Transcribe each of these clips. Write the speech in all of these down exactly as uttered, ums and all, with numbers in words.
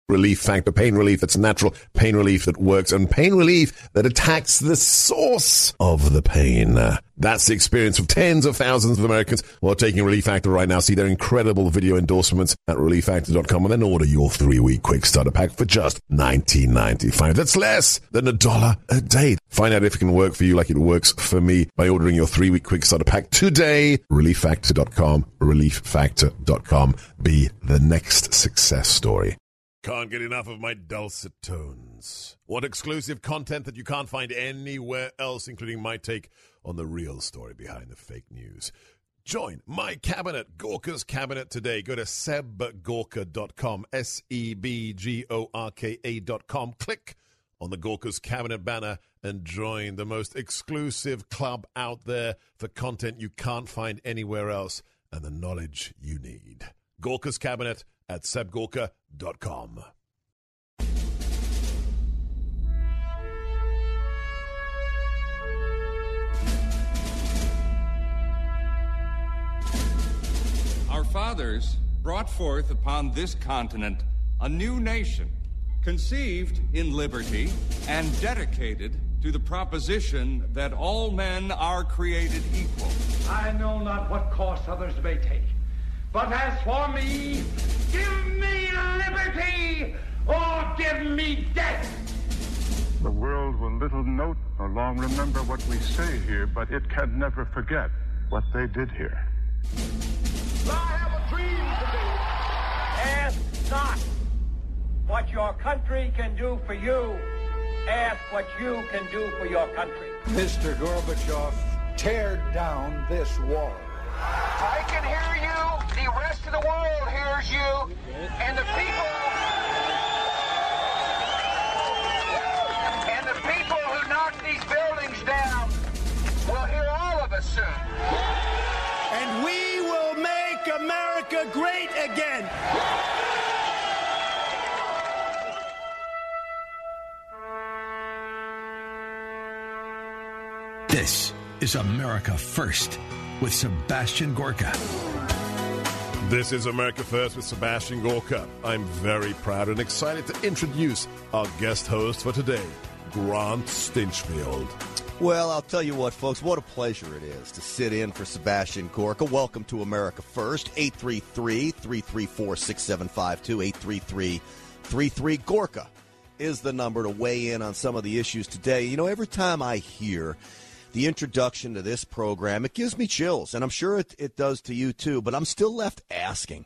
Relief Factor, pain relief that's natural, pain relief that works, and pain relief that attacks the source of the pain. That's the experience of tens of thousands of Americans who are taking Relief Factor right now. See their incredible video endorsements at relief factor dot com and then order your three-week quick starter pack for just nineteen ninety-five. That's less than a dollar a day. Find out if it can work for you like it works for me by ordering your three-week quick starter pack today. relief factor dot com, relief factor dot com. Be the next success story. Can't get enough of my dulcet tones. What exclusive content that you can't find anywhere else, including my take on the real story behind the fake news. Join my cabinet, Gorka's Cabinet, today. Go to seb gorka dot com, S E B G O R K A dot com. Click on the Gorka's Cabinet banner and join the most exclusive club out there for content you can't find anywhere else and the knowledge you need. Gorka's Cabinet at seb gorka dot com. Our fathers brought forth upon this continent a new nation, conceived in liberty and dedicated to the proposition that all men are created equal. I know not what course others may take, but as for me, give me liberty or give me death. The world will little note nor long remember what we say here, but it can never forget what they did here. I have a dream today. Ask not what your country can do for you. Ask what you can do for your country. Mister Gorbachev, tear down this wall. I can hear you. The rest of the world hears you. And the people... And the people who knock these buildings down will hear all of us soon. And we will make America great again. This is America First with Sebastian Gorka. This is America First with Sebastian Gorka. I'm very proud and excited to introduce our guest host for today, Grant Stinchfield. Well, I'll tell you what, folks, what a pleasure it is to sit in for Sebastian Gorka. Welcome to America First, eight three three, three three four, six seven five two, eight three three, three three, Gorka is the number to weigh in on some of the issues today. You know, every time I hear the introduction to this program, it gives me chills, and I'm sure it, it does to you too, but I'm still left asking,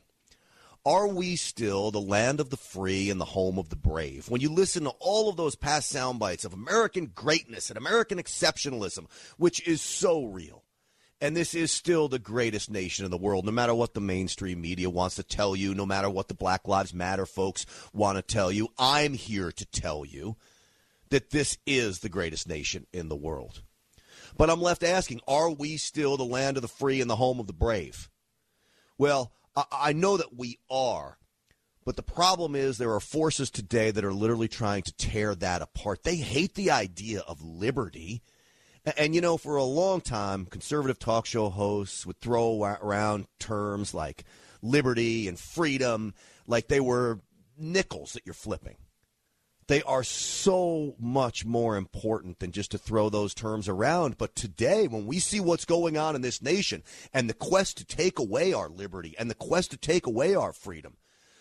are we still the land of the free and the home of the brave? When you listen to all of those past sound bites of American greatness and American exceptionalism, which is so real, and this is still the greatest nation in the world, no matter what the mainstream media wants to tell you, no matter what the Black Lives Matter folks want to tell you, I'm here to tell you that this is the greatest nation in the world. But I'm left asking, are we still the land of the free and the home of the brave? Well, I, I know that we are, but the problem is there are forces today that are literally trying to tear that apart. They hate the idea of liberty. And, and you know, for a long time, conservative talk show hosts would throw around terms like liberty and freedom like they were nickels that you're flipping. They are so much more important than just to throw those terms around. But today, when we see what's going on in this nation and the quest to take away our liberty and the quest to take away our freedom,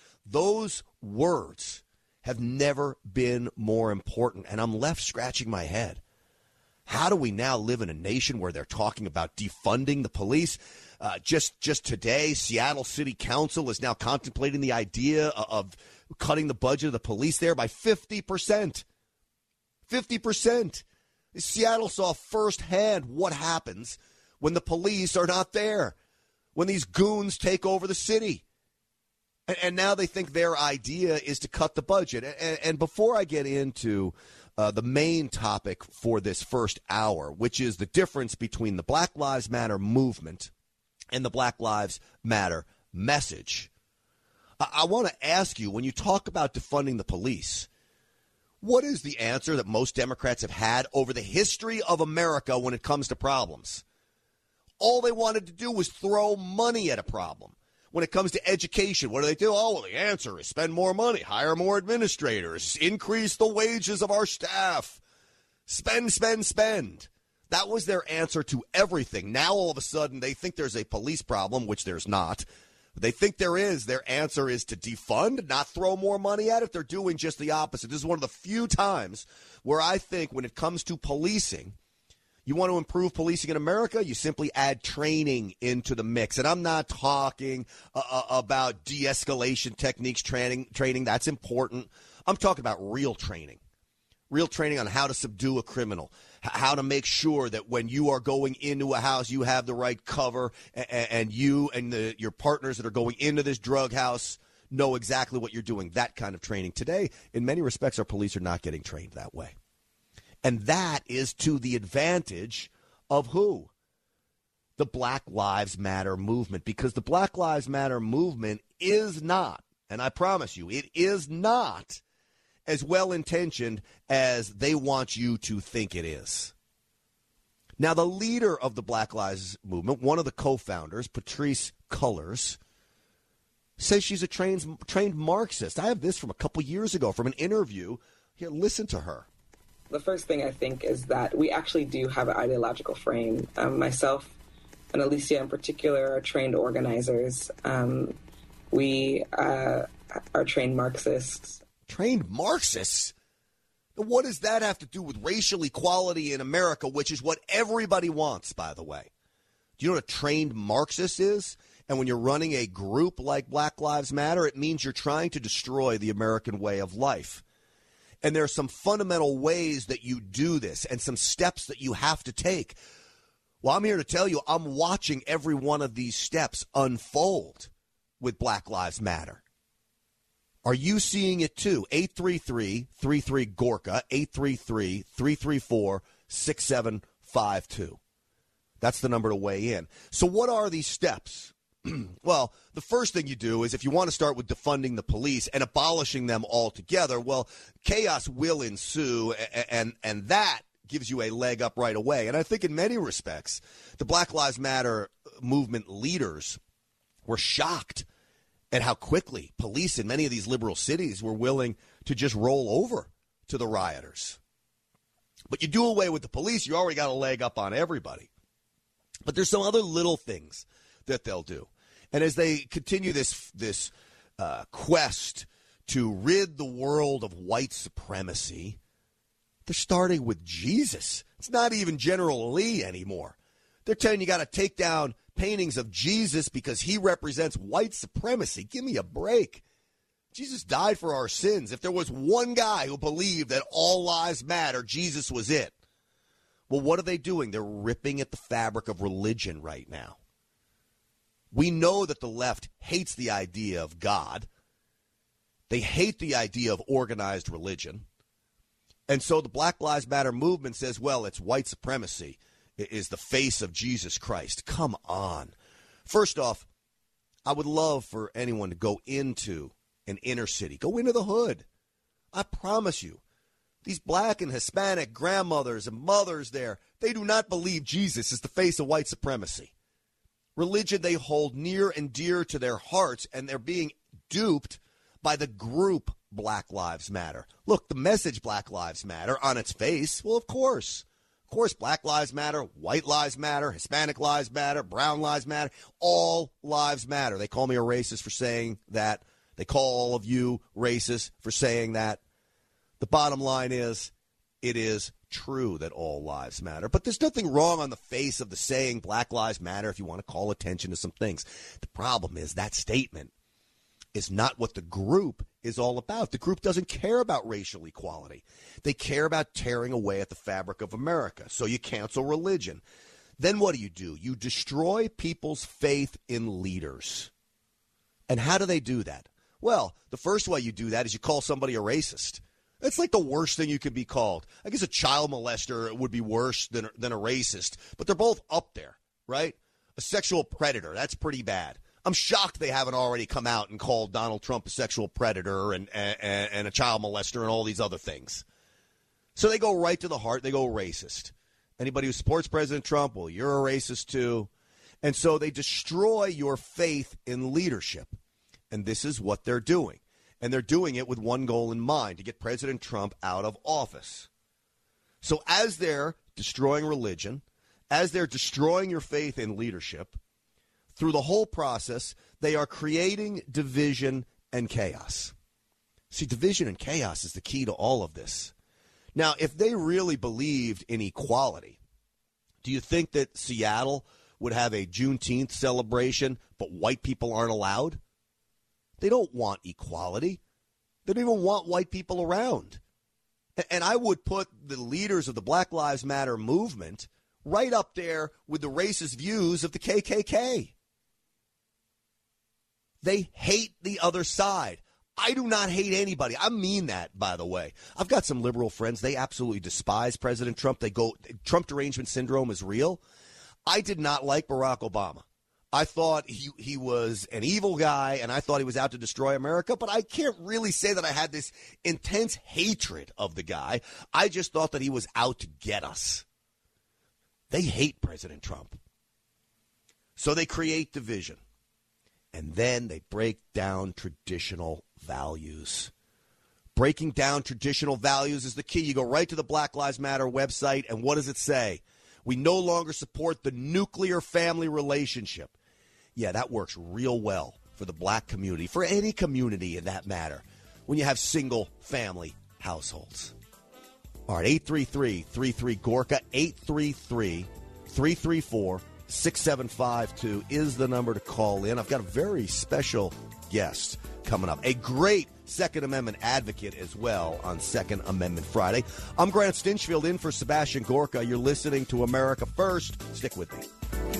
those words have never been more important. And I'm left scratching my head. How do we now live in a nation where they're talking about defunding the police? Uh, just, just today, Seattle City Council is now contemplating the idea of cutting the budget of the police there by fifty percent. fifty percent. Seattle saw firsthand what happens when the police are not there, when these goons take over the city. And, and now they think their idea is to cut the budget. And, and before I get into uh, the main topic for this first hour, which is the difference between the Black Lives Matter movement and the Black Lives Matter message, I want to ask you, when you talk about defunding the police, what is the answer that most Democrats have had over the history of America when it comes to problems? All they wanted to do was throw money at a problem. When it comes to education, what do they do? Oh, well, the answer is spend more money, hire more administrators, increase the wages of our staff, spend, spend, spend. That was their answer to everything. Now, all of a sudden, they think there's a police problem, which there's not. They think there is. Their answer is to defund, not throw more money at it. They're doing just the opposite. This is one of the few times where I think when it comes to policing, you want to improve policing in America, you simply add training into the mix. And I'm not talking uh, about de-escalation techniques training. Training, that's important. I'm talking about real training. Real training on how to subdue a criminal, how to make sure that when you are going into a house, you have the right cover, and, and you and the, your partners that are going into this drug house know exactly what you're doing. That kind of training. Today, in many respects, our police are not getting trained that way. And that is to the advantage of who? The Black Lives Matter movement. Because the Black Lives Matter movement is not, and I promise you, it is not as well-intentioned as they want you to think it is. Now, the leader of the Black Lives Movement, one of the co-founders, Patrisse Cullors, says she's a trained, trained Marxist. I have this from a couple years ago from an interview. Here, listen to her. The first thing I think is that we actually do have an ideological frame. Um, myself and Alicia in particular are trained organizers. Um, we uh, are trained Marxists. Trained Marxists? What does that have to do with racial equality in America, which is what everybody wants, by the way? Do you know what a trained Marxist is? And when you're running a group like Black Lives Matter, it means you're trying to destroy the American way of life. And there are some fundamental ways that you do this and some steps that you have to take. Well, I'm here to tell you, I'm watching every one of these steps unfold with Black Lives Matter. Are you seeing it too? eight three three, three three, G O R C A, eight three three, three three four, six seven five two. That's the number to weigh in. So what are these steps? Well, the first thing you do is if you want to start with defunding the police and abolishing them altogether, well, chaos will ensue, and, and, and that gives you a leg up right away. And I think in many respects, the Black Lives Matter movement leaders were shocked at how quickly police in many of these liberal cities were willing to just roll over to the rioters. But you do away with the police, you already got a leg up on everybody. But there's some other little things that they'll do. And as they continue this this uh, quest to rid the world of white supremacy, they're starting with Jesus. It's not even General Lee anymore. They're telling you got to take down paintings of Jesus because he represents white supremacy. Give me a break. Jesus died for our sins. If there was one guy who believed that all lives matter, Jesus was it. Well, what are they doing? They're ripping at the fabric of religion right now. We know that the left hates the idea of God. They hate the idea of organized religion. And so the Black Lives Matter movement says, well, it's white supremacy is the face of Jesus Christ. Come on. First off, I would love for anyone to go into an inner city. Go into the hood. I promise you, these black and Hispanic grandmothers and mothers there, they do not believe Jesus is the face of white supremacy. Religion they hold near and dear to their hearts, and they're being duped by the group Black Lives Matter. Look, the message Black Lives Matter on its face, well, of course. Of course, Black Lives Matter, White Lives Matter, Hispanic Lives Matter, Brown Lives Matter, all lives matter. They call me a racist for saying that. They call all of you racist for saying that. The bottom line is, it is true that all lives matter. But there's nothing wrong on the face of the saying Black Lives Matter if you want to call attention to some things. The problem is that statement is not what the group is all about. The group doesn't care about racial equality. They care about tearing away at the fabric of America. So you cancel religion. Then what do you do? You destroy people's faith in leaders. And how do they do that? Well, the first way you do that is you call somebody a racist. It's like the worst thing you could be called. I guess a child molester would be worse than, than a racist, but they're both up there, right? A sexual predator, that's pretty bad. I'm shocked they haven't already come out and called Donald Trump a sexual predator and, and, and a child molester and all these other things. So they go right to the heart. They go racist. Anybody who supports President Trump, well, you're a racist too. And so they destroy your faith in leadership. And this is what they're doing. And they're doing it with one goal in mind, to get President Trump out of office. So as they're destroying religion, as they're destroying your faith in leadership, through the whole process, they are creating division and chaos. See, division and chaos is the key to all of this. Now, if they really believed in equality, do you think that Seattle would have a Juneteenth celebration, but white people aren't allowed? They don't want equality. They don't even want white people around. And I would put the leaders of the Black Lives Matter movement right up there with the racist views of the K K K. They hate the other side. I do not hate anybody. I mean that, by the way. I've got some liberal friends. They absolutely despise President Trump. They go, Trump derangement syndrome is real. I did not like Barack Obama. I thought he he was an evil guy, and I thought he was out to destroy America, but I can't really say that I had this intense hatred of the guy. I just thought that he was out to get us. They hate President Trump. So they create division. And then they break down traditional values. Breaking down traditional values is the key. You go right to the Black Lives Matter website, and what does it say? We no longer support the nuclear family relationship. Yeah, that works real well for the black community, for any community in that matter, when you have single-family households. All right, eight three three, three three, Gorka, eight three three, three three four, six seven five two is the number to call in. I've got a very special guest coming up, a great Second Amendment advocate as well on Second Amendment Friday. I'm Grant Stinchfield in for Sebastian Gorka. You're listening to America First. Stick with me.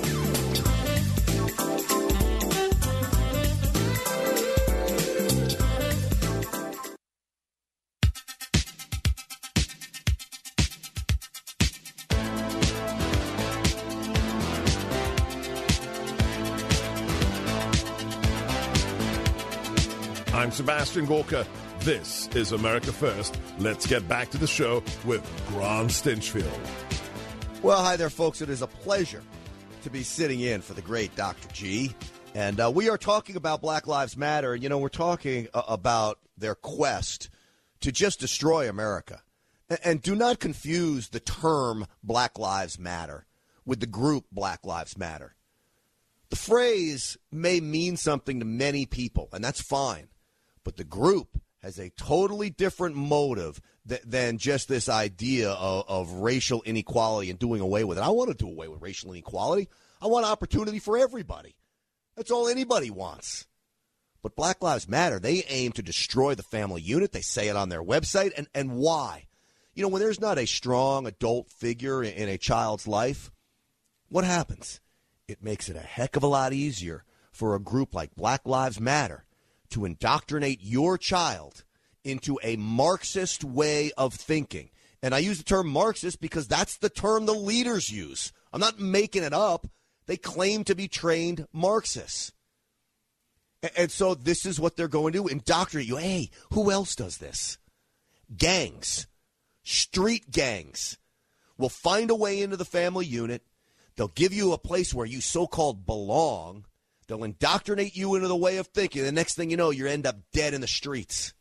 I'm Sebastian Gorka. This is America First. Let's get back to the show with Grant Stinchfield. Well, hi there, folks. It is a pleasure to be sitting in for the great Doctor G. And uh, we are talking about Black Lives Matter. You know, we're talking uh, about their quest to just destroy America. And, and do not confuse the term Black Lives Matter with the group Black Lives Matter. The phrase may mean something to many people, and that's fine. But the group has a totally different motive th- than just this idea of, of racial inequality and doing away with it. I want to do away with racial inequality. I want opportunity for everybody. That's all anybody wants. But Black Lives Matter, they aim to destroy the family unit. They say it on their website. And, and why? You know, when there's not a strong adult figure in, in a child's life, what happens? It makes it a heck of a lot easier for a group like Black Lives Matter to indoctrinate your child into a Marxist way of thinking. And I use the term Marxist because that's the term the leaders use. I'm not making it up. They claim to be trained Marxists. And so this is what they're going to do, indoctrinate you. Hey, who else does this? Gangs, street gangs will find a way into the family unit. They'll give you a place where you so-called belong. They'll indoctrinate you into the way of thinking. The next thing you know, you end up dead in the streets.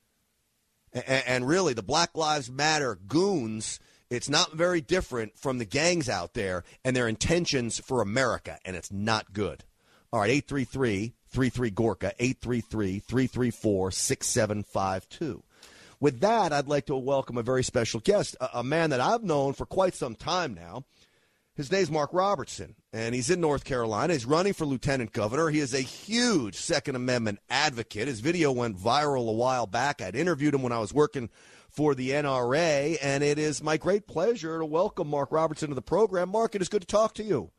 And, and really, the Black Lives Matter goons, it's not very different from the gangs out there and their intentions for America, and it's not good. All right, eight three three, three three, Gorka, eight three three, three three four, six seven five two. With that, I'd like to welcome a very special guest, a, a man that I've known for quite some time now. His name's Mark Robertson, and he's in North Carolina. He's running for lieutenant governor. He is a huge Second Amendment advocate. His video went viral a while back. I'd interviewed him when I was working for the N R A, and it is my great pleasure to welcome Mark Robertson to the program. Mark, it is good to talk to you.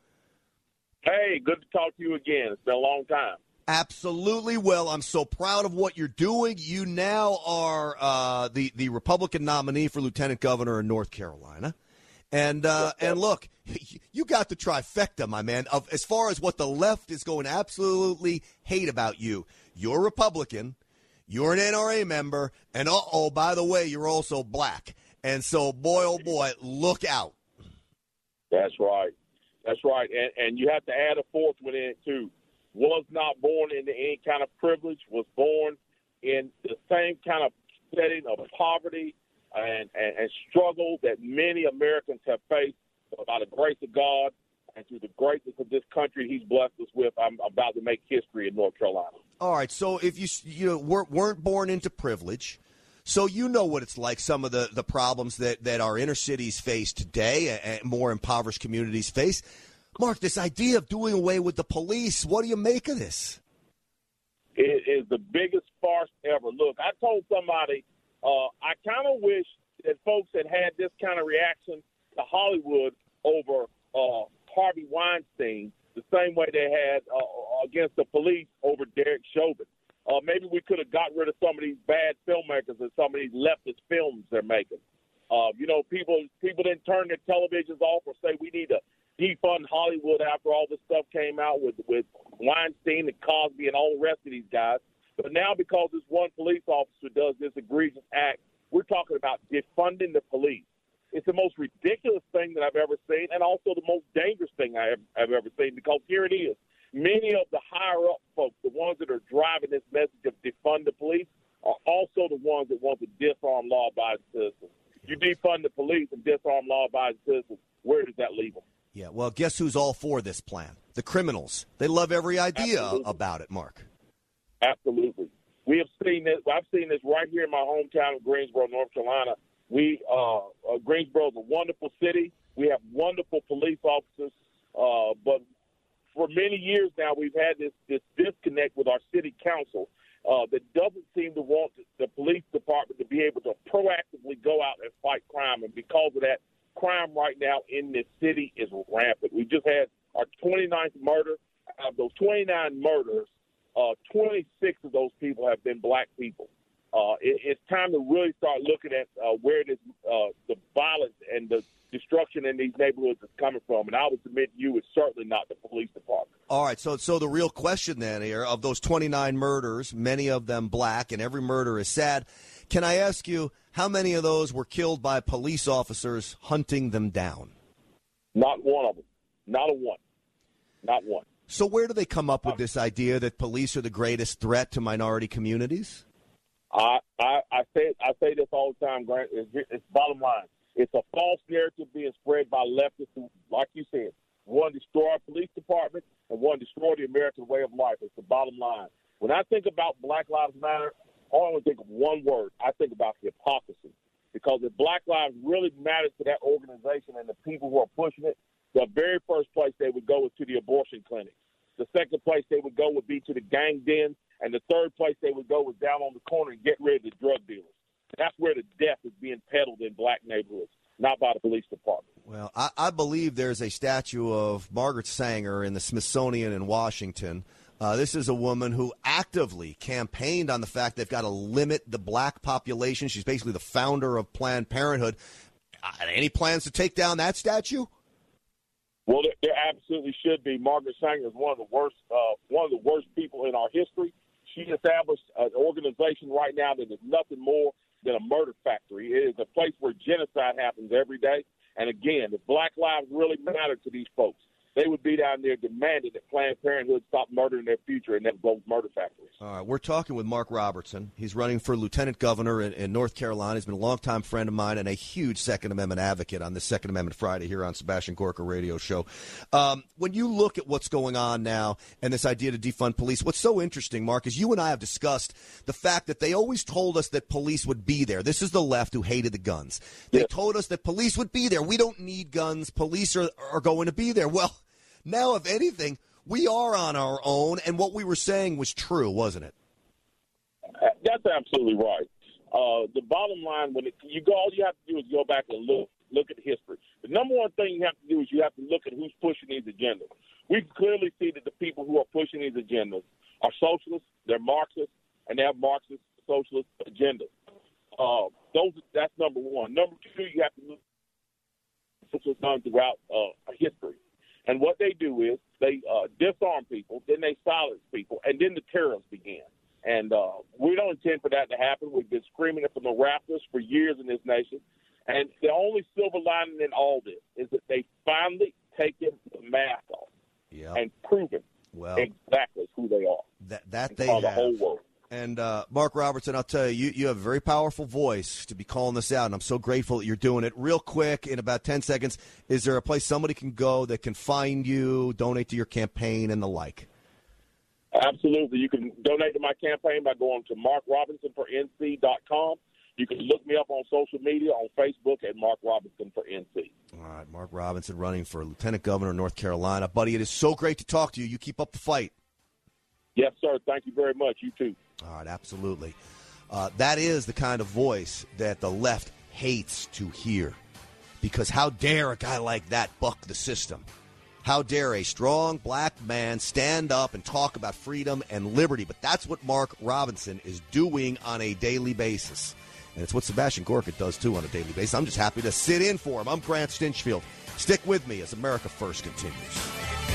Hey, good to talk to you again. It's been a long time. Absolutely. Well, I'm so proud of what you're doing. You now are uh, the, the Republican nominee for lieutenant governor in North Carolina. And uh, and look, you got the trifecta, my man, of as far as what the left is going to absolutely hate about you. You're Republican, you're an N R A member, and uh-oh, by the way, you're also black. And so, boy, oh boy, look out. That's right. That's right. And, and you have to add a fourth one in it, too. Was not born into any kind of privilege, was born in the same kind of setting of poverty and, and, and struggle that many Americans have faced. By the grace of God and through the greatness of this country he's blessed us with, I'm about to make history in North Carolina. All right, so if you you know, weren't born into privilege, so you know what it's like, some of the, the problems that, that our inner cities face today and more impoverished communities face. Mark, this idea of doing away with the police, what do you make of this? It is the biggest farce ever. Look, I told somebody uh, I kind of wish that folks had had this kind of reaction to Hollywood over uh, Harvey Weinstein, the same way they had uh, against the police over Derek Chauvin. Uh, maybe we could have got rid of some of these bad filmmakers and some of these leftist films they're making. Uh, you know, people people didn't turn their televisions off or say we need to defund Hollywood after all this stuff came out with, with Weinstein and Cosby and all the rest of these guys. But now because this one police officer does this egregious act, we're talking about defunding the police. It's the most ridiculous thing that I've ever seen, and also the most dangerous thing I have, I've ever seen, because here it is. Many of the higher-up folks, the ones that are driving this message of defund the police, are also the ones that want to disarm law-abiding citizens. You defund the police and disarm law-abiding citizens, where does that leave them? Yeah, well, guess who's all for this plan? The criminals. They love every idea Absolutely. about it, Mark. Absolutely. We have seen this. I've seen this right here in my hometown of Greensboro, North Carolina. We uh, uh, Greensboro is a wonderful city. We have wonderful police officers, uh, but for many years now we've had this, this disconnect with our city council uh, that doesn't seem to want the police department to be able to proactively go out and fight crime, and because of that, crime right now in this city is rampant. We just had our twenty-ninth murder. Out of those twenty-nine murders, uh, twenty-six of those people have been black people. Uh, it, it's time to really start looking at uh, where this, uh, the violence and the destruction in these neighborhoods is coming from. And I would submit to you it's certainly not the police department. All right, so so the real question then here, of those twenty-nine murders, many of them black, and every murder is sad, can I ask you, how many of those were killed by police officers hunting them down? Not one of them. Not a one. Not one. So where do they come up with this idea that police are the greatest threat to minority communities? I, I, I say I say this all the time, Grant. It's, it's bottom line. It's a false narrative being spread by leftists who, like you said, want to destroy our police department and want to destroy the American way of life. It's the bottom line. When I think about Black Lives Matter, I only think of one word. I think about hypocrisy. Because if Black Lives really matters to that organization and the people who are pushing it, the very first place they would go is to the abortion clinics. The second place they would go would be to the gang dens. And the third place they would go was down on the corner and get rid of the drug dealers. That's where the death is being peddled in black neighborhoods, not by the police department. Well, I, I believe there's a statue of Margaret Sanger in the Smithsonian in Washington. Uh, this is a woman who actively campaigned on the fact they've got to limit the black population. She's basically the founder of Planned Parenthood. Uh, any plans to take down that statue? Well, there, there absolutely should be. Margaret Sanger is one of the worst, uh, one of the worst people in our history. She established an organization right now that is nothing more than a murder factory. It is a place where genocide happens every day. And again, if Black lives really matter to these folks, they would be down there demanding that Planned Parenthood stop murdering their future and them those murder factories. All right, we're talking with Mark Robertson. He's running for lieutenant governor in, in North Carolina. He's been a longtime friend of mine and a huge Second Amendment advocate on this Second Amendment Friday here on Sebastian Gorka radio show. Um, when you look at what's going on now and this idea to defund police, what's so interesting, Mark, is you and I have discussed the fact that they always told us that police would be there. This is the left who hated the guns. They yeah. told us that police would be there. We don't need guns. Police are, are going to be there. Well, now, if anything, we are on our own, and what we were saying was true, wasn't it? That's absolutely right. Uh, the bottom line, when it, you go, all you have to do is go back and look, look at history. The number one thing you have to do is you have to look at who's pushing these agendas. We can clearly see that the people who are pushing these agendas are socialists, they're Marxists, and they have Marxist socialist agendas. Uh, those, that's number one. Number two, you have to look at what's done throughout uh, history. And what they do is they uh, disarm people, then they silence people, and then the terrorists begin. And uh, we don't intend for that to happen. We've been screaming it from the rafters for years in this nation. And the only silver lining in all this is that they finally taken the mask off yep. and proven well, exactly who they are. That that they have. The whole world. And uh, Mark Robertson, I'll tell you, you, you have a very powerful voice to be calling this out, and I'm so grateful that you're doing it. Real quick, in about ten seconds, is there a place somebody can go that can find you, donate to your campaign, and the like? Absolutely. You can donate to my campaign by going to mark robinson for n c dot com. You can look me up on social media, on Facebook at Mark Robinson for N C. All right, Mark Robinson running for Lieutenant Governor of North Carolina. Buddy, it is so great to talk to you. You keep up the fight. Yes, sir. Thank you very much. You too. All right, absolutely. Uh, that is the kind of voice that the left hates to hear. Because how dare a guy like that buck the system? How dare a strong black man stand up and talk about freedom and liberty? But that's what Mark Robinson is doing on a daily basis. And it's what Sebastian Gorka does, too, on a daily basis. I'm just happy to sit in for him. I'm Grant Stinchfield. Stick with me as America First continues.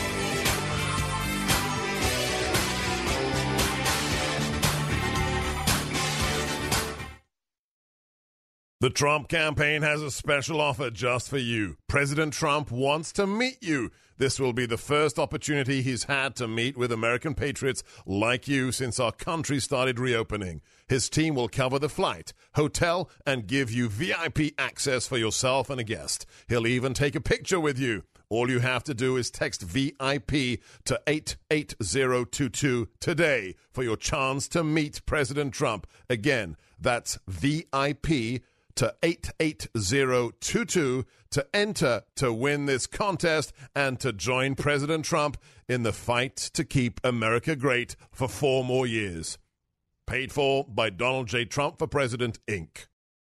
The Trump campaign has a special offer just for you. President Trump wants to meet you. This will be the first opportunity he's had to meet with American patriots like you since our country started reopening. His team will cover the flight, hotel, and give you V I P access for yourself and a guest. He'll even take a picture with you. All you have to do is text V I P to eight eight zero two two today for your chance to meet President Trump. Again, that's V I P to eight eight zero two two to enter to win this contest and to join President Trump in the fight to keep America great for four more years. Paid for by Donald J. Trump for President, Incorporated.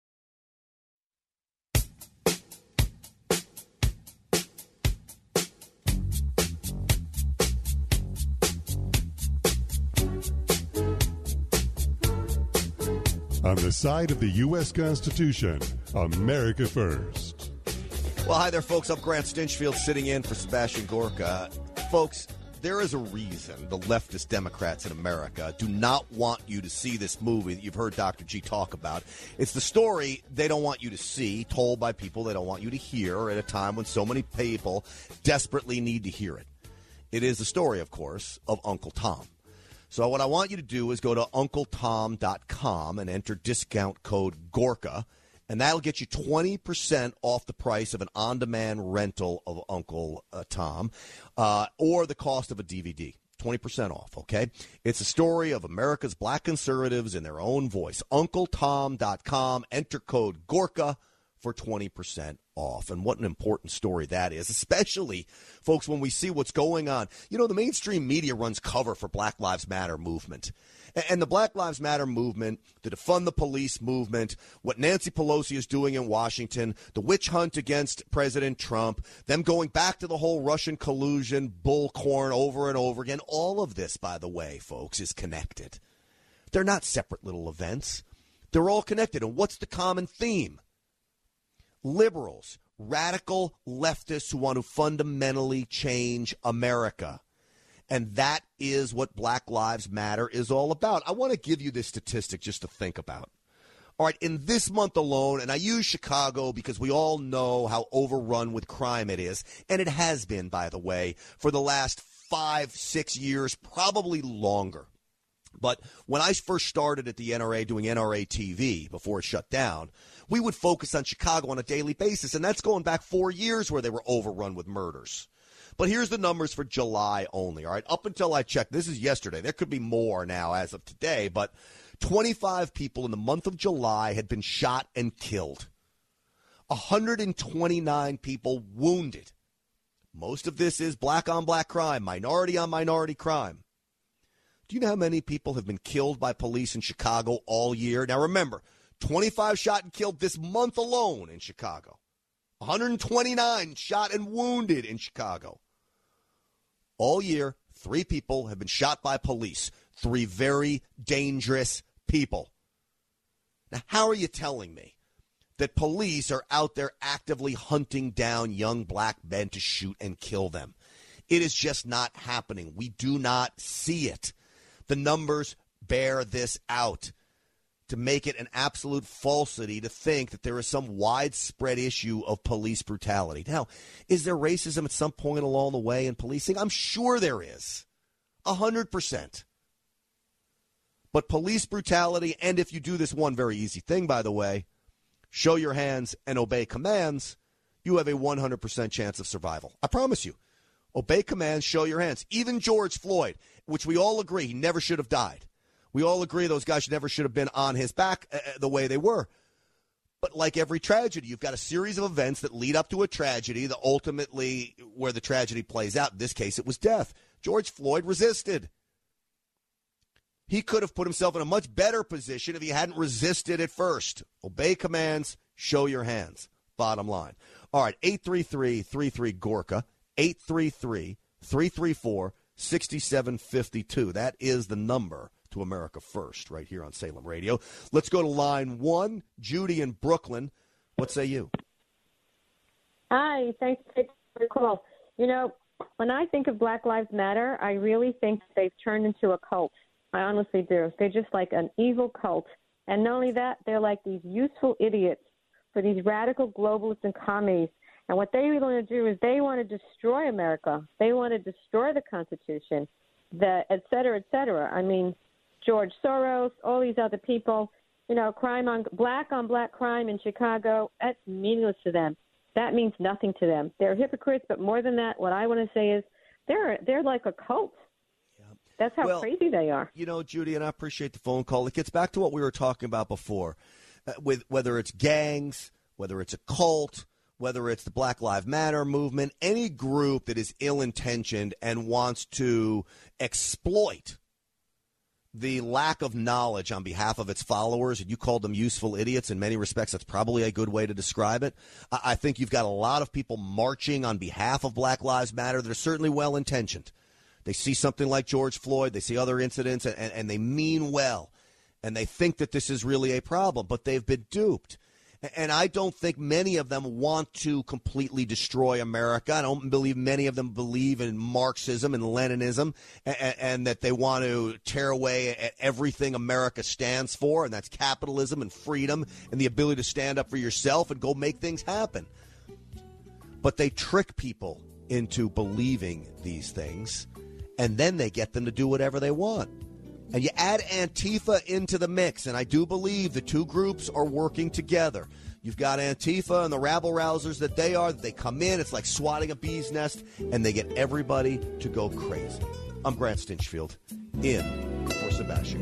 On the side of the U S Constitution, America First. Well, hi there, folks. I'm Grant Stinchfield sitting in for Sebastian Gorka. Folks, there is a reason the leftist Democrats in America do not want you to see this movie that you've heard Doctor G talk about. It's the story they don't want you to see, told by people they don't want you to hear at a time when so many people desperately need to hear it. It is the story, of course, of Uncle Tom. So what I want you to do is go to uncle tom dot com and enter discount code Gorka, and that'll get you twenty percent off the price of an on-demand rental of Uncle uh, Tom uh, or the cost of a D V D. twenty percent off, okay? It's a story of America's black conservatives in their own voice. uncle tom dot com, enter code Gorka for twenty percent off. And what an important story that is, especially, folks, when we see what's going on. You know, the mainstream media runs cover for Black Lives Matter movement. And the Black Lives Matter movement, the defund the police movement, what Nancy Pelosi is doing in Washington, the witch hunt against President Trump, them going back to the whole Russian collusion bullcorn over and over again. All of this, by the way, folks, is connected. They're not separate little events. They're all connected. And what's the common theme? Liberals, radical leftists who want to fundamentally change America. And that is what Black Lives Matter is all about. I want to give you this statistic just to think about. All right, in this month alone, and I use Chicago because we all know how overrun with crime it is, and it has been, by the way, for the last five, six years, probably longer. But when I first started at the N R A doing N R A T V before it shut down, we would focus on Chicago on a daily basis, and that's going back four years where they were overrun with murders. But here's the numbers for July only, all right? Up until I checked, this is yesterday. There could be more now as of today, but twenty-five people in the month of July had been shot and killed. one hundred twenty-nine people wounded. Most of this is black-on-black crime, minority-on-minority crime. Do you know how many people have been killed by police in Chicago all year? Now, remember, twenty-five shot and killed this month alone in Chicago. one hundred twenty-nine shot and wounded in Chicago. All year, three people have been shot by police. Three very dangerous people. Now, how are you telling me that police are out there actively hunting down young black men to shoot and kill them? It is just not happening. We do not see it. The numbers bear this out. to make it an absolute falsity to think that there is some widespread issue of police brutality. Now, is there racism at some point along the way in policing? I'm sure there is. A hundred percent. But police brutality, and if you do this one very easy thing, by the way, show your hands and obey commands, you have a one hundred percent chance of survival. I promise you. Obey commands, show your hands. Even George Floyd, which we all agree he never should have died. We all agree those guys never should have been on his back uh, the way they were. But like every tragedy, you've got a series of events that lead up to a tragedy that ultimately, where the tragedy plays out, in this case it was death. George Floyd resisted. He could have put himself in a much better position if he hadn't resisted at first. Obey commands, show your hands. Bottom line. All right, eight three three, three three, Gorka, eight three three, three three four, six seven five two. That is the number to America First right here on Salem Radio. Let's go to line one. Judy in Brooklyn. What say you? Hi, thanks for the call. You know, when I think of Black Lives Matter, I really think they've turned into a cult. I honestly do. They're just like an evil cult. And not only that, they're like these useful idiots for these radical globalists and commies. And what they really want to do is they want to destroy America. They want to destroy the Constitution, the et cetera, et cetera. I mean, George Soros, all these other people, you know, crime on black on black crime in Chicago, that's meaningless to them. That means nothing to them. They're hypocrites, but more than that, what I want to say is they're they're like a cult. That's how well, crazy they are. You know, Judy, and I appreciate the phone call. It gets back to what we were talking about before, uh, with whether it's gangs, whether it's a cult, whether it's the Black Lives Matter movement, any group that is ill-intentioned and wants to exploit the lack of knowledge on behalf of its followers, and you called them useful idiots. In many respects, that's probably a good way to describe it. I, I think you've got a lot of people marching on behalf of Black Lives Matter that are certainly well-intentioned. They see something like George Floyd, they see other incidents, and, and, and they mean well, and they think that this is really a problem, but they've been duped. And I don't think many of them want to completely destroy America. I don't believe many of them believe in Marxism and Leninism, and, and that they want to tear away at everything America stands for, and that's capitalism and freedom and the ability to stand up for yourself and go make things happen. But they trick people into believing these things, and then they get them to do whatever they want. And you add Antifa into the mix, and I do believe the two groups are working together. You've got Antifa and the rabble-rousers that they are. They come in, it's like swatting a bee's nest, and they get everybody to go crazy. I'm Grant Stinchfield, in for Sebastian.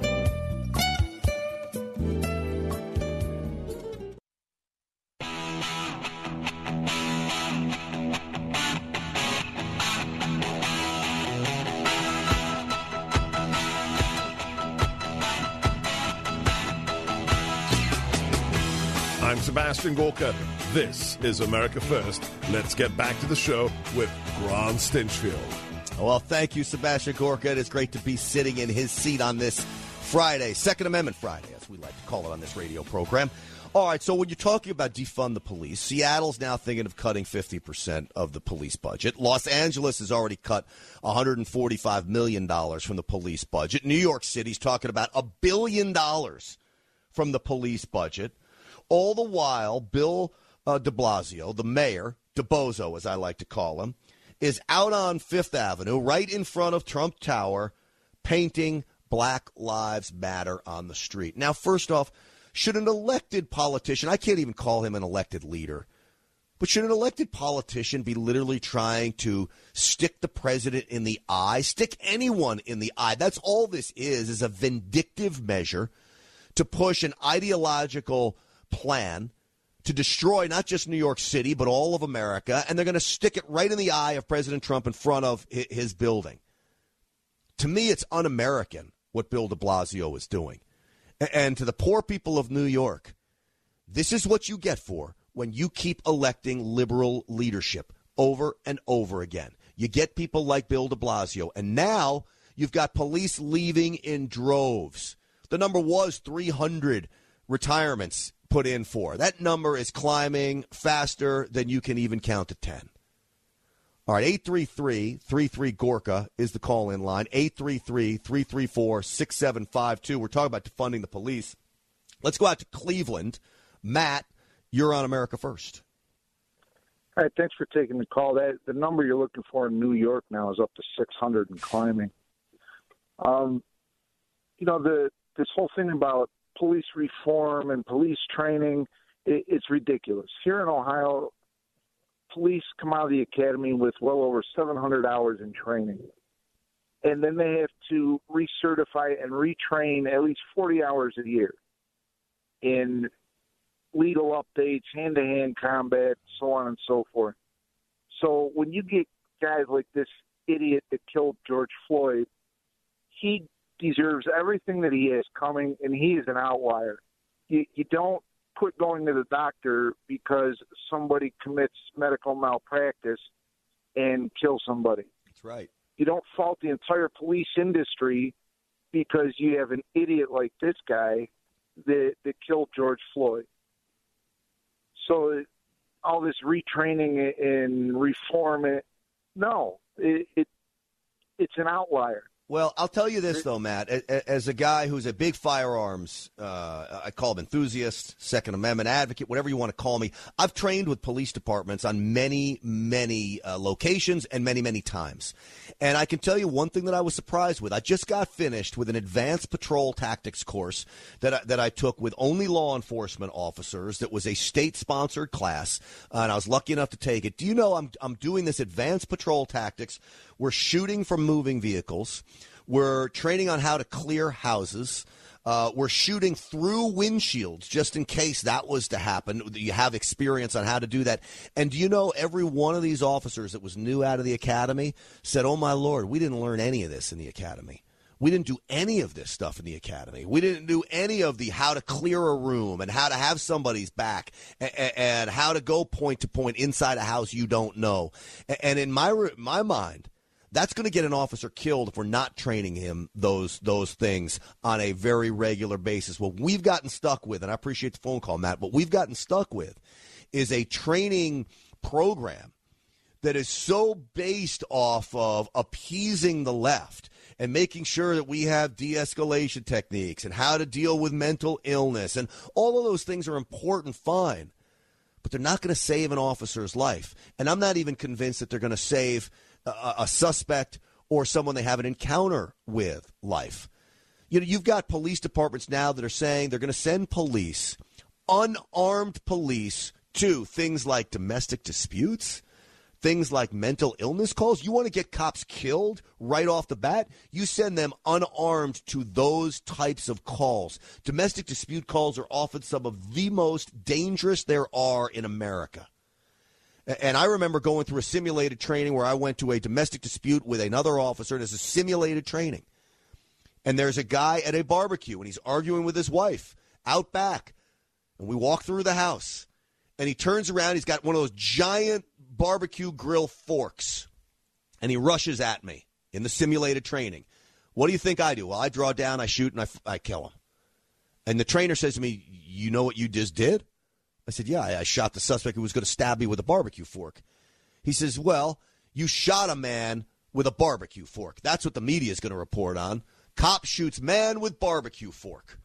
I'm Sebastian Gorka. This is America First. Let's get back to the show with Grant Stinchfield. Well, thank you, Sebastian Gorka. It is great to be sitting in his seat on this Friday, Second Amendment Friday, as we like to call it on this radio program. All right, so when you're talking about defund the police, Seattle's now thinking of cutting fifty percent of the police budget. Los Angeles has already cut one hundred forty-five million dollars from the police budget. New York City's talking about a billion dollars from the police budget. All the while, Bill uh, de Blasio, the mayor, DeBozo as I like to call him, is out on Fifth Avenue, right in front of Trump Tower, painting Black Lives Matter on the street. Now, first off, should an elected politician, I can't even call him an elected leader, but should an elected politician be literally trying to stick the president in the eye, stick anyone in the eye? That's all this is, is a vindictive measure to push an ideological plan to destroy not just New York City, but all of America, and they're going to stick it right in the eye of President Trump in front of his building. To me, it's un-American what Bill de Blasio is doing. And to the poor people of New York, this is what you get for when you keep electing liberal leadership over and over again. You get people like Bill de Blasio, and now you've got police leaving in droves. The number was three hundred retirements put in for. That number is climbing faster than you can even count to ten. All right, eight three three, three three, Gorka is the call-in line. eight three three, three three four, six seven five two. We're talking about defunding the police. Let's go out to Cleveland. Matt, you're on America First. All right, thanks for taking the call. That the number you're looking for in New York now is up to six hundred and climbing. Um, you know, the this whole thing about police reform and police training, it, it's ridiculous. Here in Ohio, police come out of the academy with well over seven hundred hours in training. And then they have to recertify and retrain at least forty hours a year in legal updates, hand-to-hand combat, so on and so forth. So when you get guys like this idiot that killed George Floyd, he deserves everything that he has coming, and he is an outlier. You, you don't quit going to the doctor because somebody commits medical malpractice and kill somebody. That's right. You don't fault the entire police industry because you have an idiot like this guy that, that killed George Floyd. So all this retraining and reform, no, it, it it's an outlier. Well, I'll tell you this, though, Matt. As a guy who's a big firearms, uh, I call him enthusiast, Second Amendment advocate, whatever you want to call me, I've trained with police departments on many, many uh, locations and many, many times. And I can tell you one thing that I was surprised with. I just got finished with an advanced patrol tactics course that I, that I took with only law enforcement officers. That was a state-sponsored class, uh, and I was lucky enough to take it. Do you know I'm I'm doing this advanced patrol tactics? We're shooting from moving vehicles. We're training on how to clear houses. Uh, we're shooting through windshields just in case that was to happen. You have experience on how to do that. And do you know every one of these officers that was new out of the academy said, oh, my Lord, we didn't learn any of this in the academy. We didn't do any of this stuff in the academy. We didn't do any of the how to clear a room and how to have somebody's back and, and how to go point to point inside a house you don't know. And in my my mind, that's going to get an officer killed if we're not training him those those things on a very regular basis. What we've gotten stuck with, and I appreciate the phone call, Matt, what we've gotten stuck with is a training program that is so based off of appeasing the left and making sure that we have de-escalation techniques and how to deal with mental illness. And all of those things are important, fine. But they're not going to save an officer's life. And I'm not even convinced that they're going to save a, a suspect or someone they have an encounter with life. You know, you've got police departments now that are saying they're going to send police, unarmed police, to things like domestic disputes, things like mental illness calls. You want to get cops killed right off the bat? You send them unarmed to those types of calls. Domestic dispute calls are often some of the most dangerous there are in America. And I remember going through a simulated training where I went to a domestic dispute with another officer, and it's a simulated training. And there's a guy at a barbecue, and he's arguing with his wife out back. And we walk through the house, and he turns around. He's got one of those giant barbecue grill forks, and he rushes at me in the simulated training. What do you think I do? Well, I draw down, I shoot, and I, I kill him. And the trainer says to me, you know what you just did? I said, yeah, I, I shot the suspect who was going to stab me with a barbecue fork. He says, well, you shot a man with a barbecue fork. That's what the media is going to report on. Cop shoots man with barbecue fork.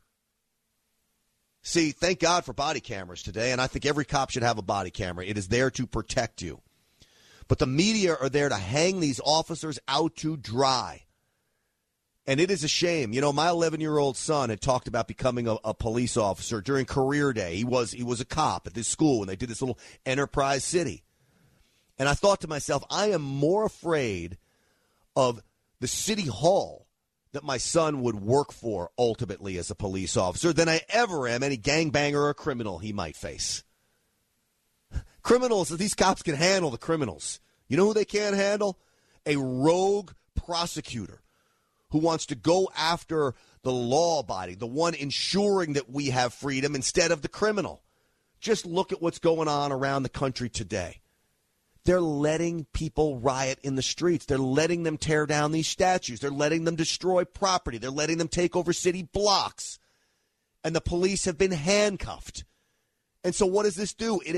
See, thank God for body cameras today, and I think every cop should have a body camera. It is there to protect you. But the media are there to hang these officers out to dry. And it is a shame. You know, my eleven-year-old son had talked about becoming a, a police officer during career day. He was he was a cop at this school, and they did this little Enterprise City. And I thought to myself, I am more afraid of the city hall that my son would work for ultimately as a police officer than I ever am any gangbanger or criminal he might face. Criminals, these cops can handle the criminals. You know who they can't handle? A rogue prosecutor who wants to go after the law body, the one ensuring that we have freedom instead of the criminal. Just look at what's going on around the country today. They're letting people riot in the streets. They're letting them tear down these statues. They're letting them destroy property. They're letting them take over city blocks. And the police have been handcuffed. And so what does this do? It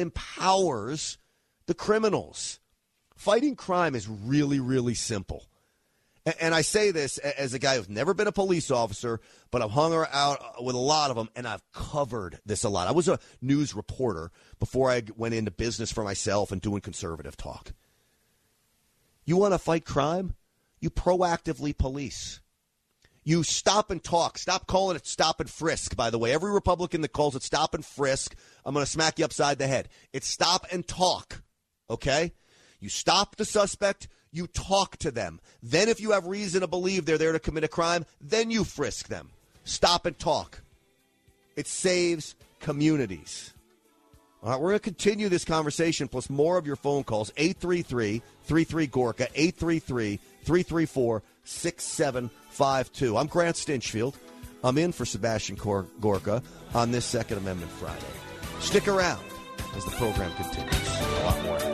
empowers the criminals. Fighting crime is really, really simple. And, and I say this as a guy who's never been a police officer, but I've hung out with a lot of them, and I've covered this a lot. I was a news reporter before I went into business for myself and doing conservative talk. You want to fight crime? You proactively police. You stop and talk. Stop calling it stop and frisk, by the way. Every Republican that calls it stop and frisk, I'm going to smack you upside the head. It's stop and talk, okay? You stop the suspect, you talk to them. Then if you have reason to believe they're there to commit a crime, then you frisk them. Stop and talk. It saves communities. All right, we're going to continue this conversation plus more of your phone calls. eight three three, three three, GORKA, eight three three, three three four, six seven five two. I'm Grant Stinchfield. I'm in for Sebastian Gorka on this Second Amendment Friday. Stick around as the program continues. A lot more.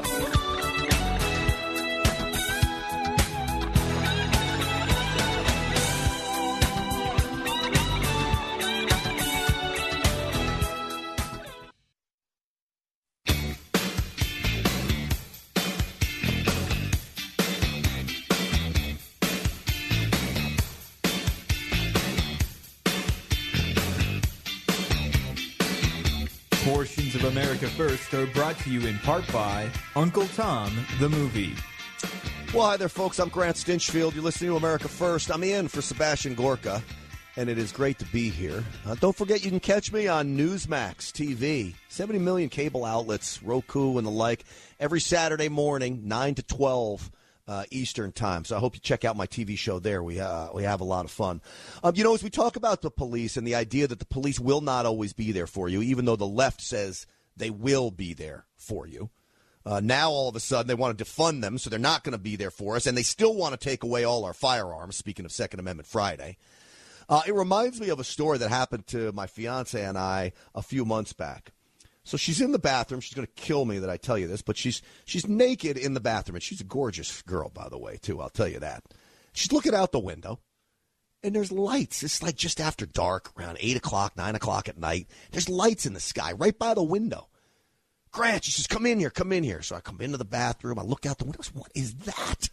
Portions of America First are brought to you in part by Uncle Tom, the movie. Well, hi there, folks. I'm Grant Stinchfield. You're listening to America First. I'm in for Sebastian Gorka, and it is great to be here. Uh, don't forget you can catch me on Newsmax T V, seventy million cable outlets, Roku and the like, every Saturday morning, nine to twelve uh, Eastern time. So I hope you check out my T V show there. We uh, we have a lot of fun. Um, you know, as we talk about the police and the idea that the police will not always be there for you, even though the left says they will be there for you. Uh, now, all of a sudden, they want to defund them, so they're not going to be there for us, and they still want to take away all our firearms, speaking of Second Amendment Friday. Uh, it reminds me of a story that happened to my fiance and I a few months back. So she's in the bathroom. She's going to kill me that I tell you this, but she's she's naked in the bathroom, and she's a gorgeous girl, by the way, too. I'll tell you that. She's looking out the window, and there's lights. It's like just after dark, around eight o'clock, nine o'clock at night. There's lights in the sky right by the window. Grant, she says, come in here, come in here. So I come into the bathroom. I look out the window. I say, what is that?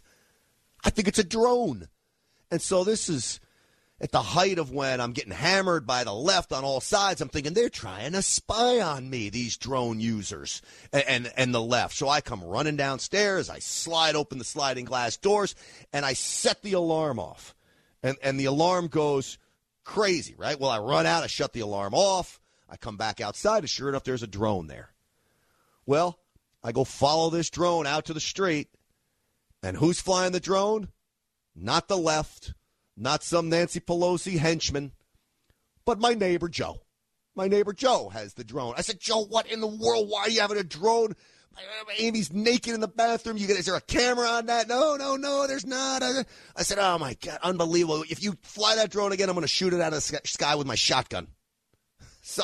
I think it's a drone. And so this is at the height of when I'm getting hammered by the left on all sides. I'm thinking they're trying to spy on me, these drone users, and, and, and the left. So I come running downstairs. I slide open the sliding glass doors, and I set the alarm off. And, and the alarm goes crazy, right? Well, I run out. I shut the alarm off. I come back outside, and sure enough, there's a drone there. Well, I go follow this drone out to the street, and who's flying the drone? Not the left, not some Nancy Pelosi henchman, but my neighbor Joe. My neighbor Joe has the drone. I said, Joe, what in the world? Why are you having a drone? Amy's naked in the bathroom. You get, is there a camera on that? No, no, no, there's not. I said, oh, my God, unbelievable. If you fly that drone again, I'm going to shoot it out of the sky with my shotgun. So,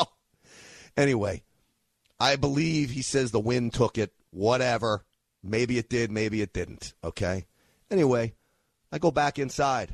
anyway. I believe he says the wind took it, whatever. Maybe it did, maybe it didn't, okay? Anyway, I go back inside.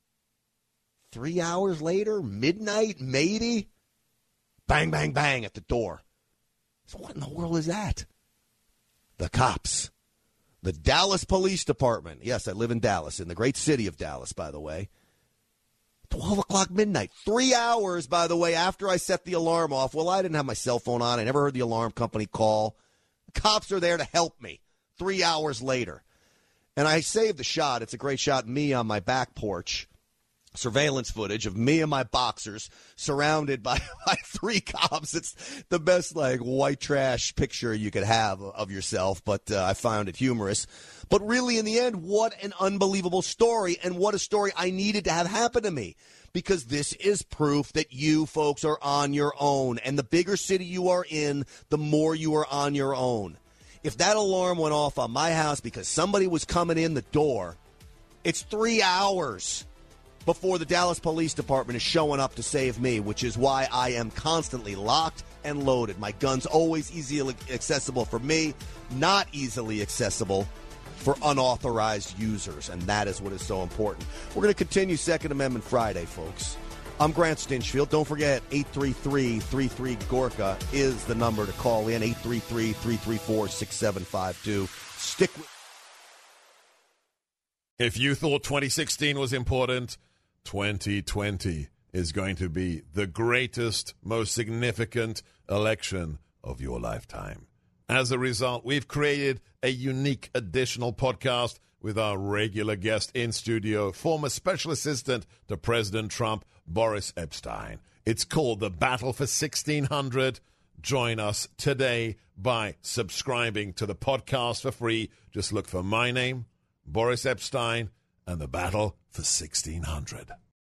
Three hours later, midnight, maybe, bang, bang, bang at the door. So what in the world is that? The cops. The Dallas Police Department. Yes, I live in Dallas, in the great city of Dallas, by the way. twelve o'clock midnight. Three hours, by the way, after I set the alarm off. Well, I didn't have my cell phone on. I never heard the alarm company call. The cops are there to help me. Three hours later. And I saved the shot. It's a great shot. Me on my back porch. Surveillance footage of me and my boxers surrounded by, by three cops. It's the best, like, white trash picture you could have of yourself, but uh, I found it humorous. But really, in the end, what an unbelievable story, and what a story I needed to have happen to me, because this is proof that you folks are on your own, and the bigger city you are in, the more you are on your own. If that alarm went off on my house because somebody was coming in the door, it's three hours before the Dallas Police Department is showing up to save me, which is why I am constantly locked and loaded. My gun's always easily accessible for me, not easily accessible for unauthorized users, and that is what is so important. We're going to continue Second Amendment Friday, folks. I'm Grant Stinchfield. Don't forget, eight three three, three three, GORKA is the number to call in, eight three three, three three four, six seven five two. Stick with If you thought twenty sixteen was important, twenty twenty is going to be the greatest, most significant election of your lifetime. As a result, we've created a unique additional podcast with our regular guest in studio, former special assistant to President Trump, Boris Epshteyn. It's called The Battle for sixteen hundred. Join us today by subscribing to the podcast for free. Just look for my name, Boris Epshteyn, and The Battle for sixteen hundred.